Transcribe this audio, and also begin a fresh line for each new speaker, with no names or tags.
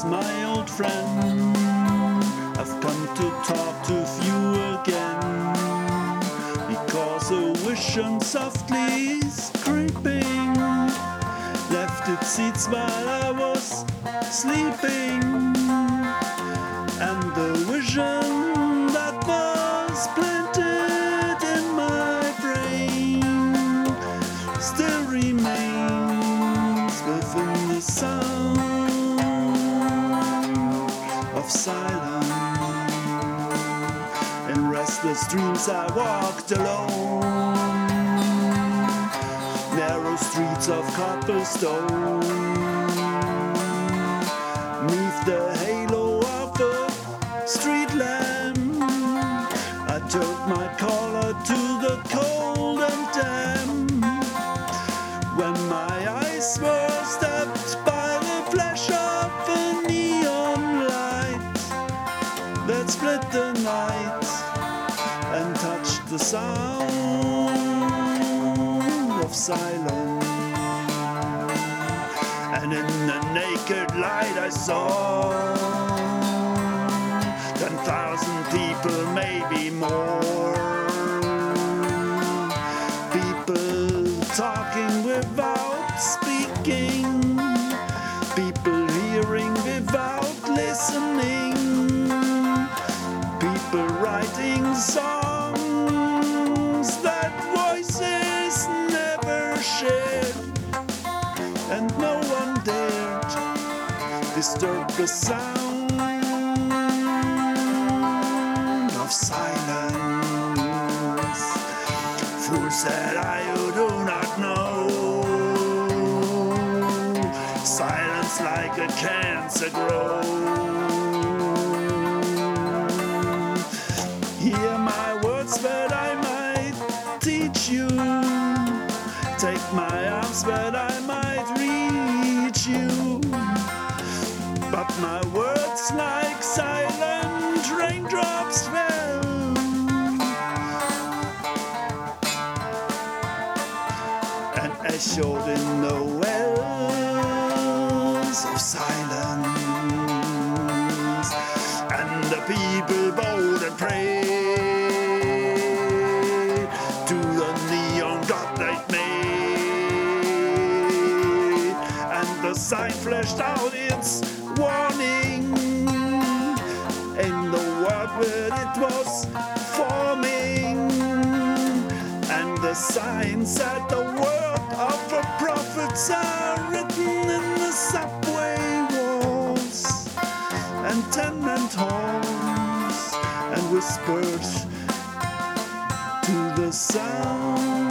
Yes, my old friend, I've come to talk to you again, because a vision softly is creeping left its seats while I was sleeping, and the vision that was planted in my brain still remains within the sound of silence. In restless dreams I walked alone, narrow streets of cobblestone, neath the halo of a street lamp. I turned my collar to the cold and damp, when my eyes were stabbed by the flash of a neon light that split the night and touched the sound of silence. And in the naked light I saw 10,000 people, maybe more. People talking without speaking, people hearing without listening, people writing songs that voices never shared, and no one dared disturb the sound of silence. Fool said I, who do not know, silence like a cancer grows. Hear my words that I might teach you, take my arms that I might reach you, but my words like silent raindrops fell and echoed in the wells of silence. And the people bowed and prayed to the neon god they'd made, and the sign flashed out its warning in the world where it was forming. And the sign said the word of a prophets are written in the subway walls and tenement halls, and whispered to the sound